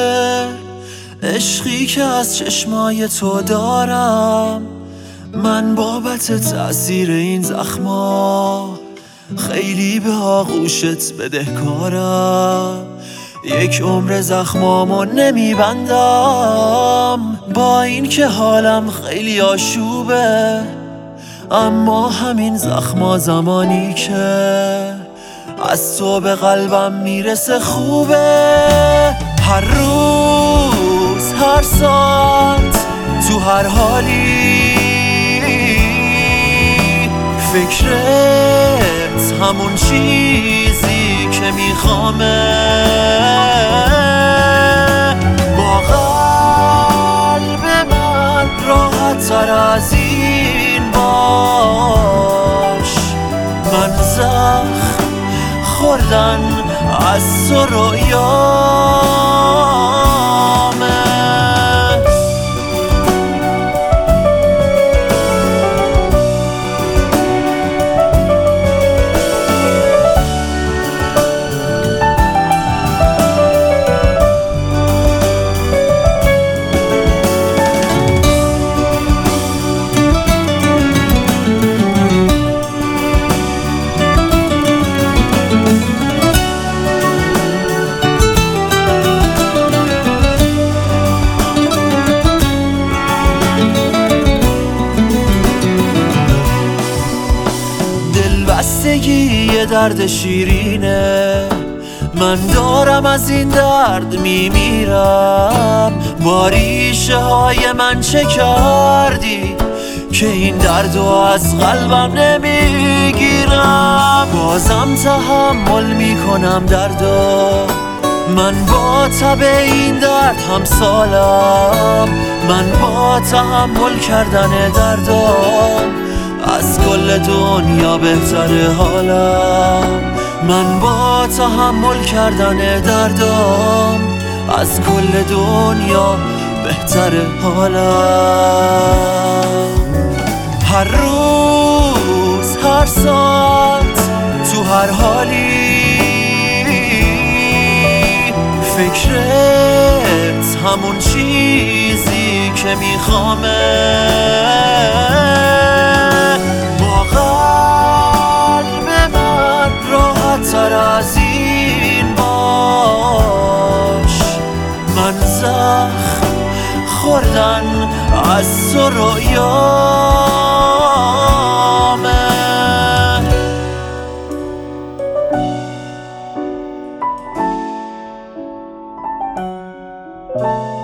عشقی که از چشمای تو دارم، من بابت تأثیر این زخما خیلی به آغوشت بدهکارم. یک عمر زخمامو نمیبندم، با این که حالم خیلی آشوبه، اما همین زخما زمانی که از تو به قلبم میرسه خوبه. هر روز هر ساعت تو هر حالی فکرت همون چیزی که میخوامه. با قلب من راحت تر از این باش، من زخم خوردن از تو رویامه. بستگی یه درد شیرینه، من دارم از این درد میمیرم. با ریشه های من چه کردی که این دردو از قلبم نمیگیرم؟ بازم تحمل میکنم دردو، من با تب این درد هم سالم. من با تحمل کردن دردم از کل دنیا بهتره حالم. من با تحمل کردن دردم از کل دنیا بهتره حالم. هر روز هر ساعت تو هر حالی فکرت همون چیزی که میخوامه. تر از این باش، من زخم خوردن از تو رویامه.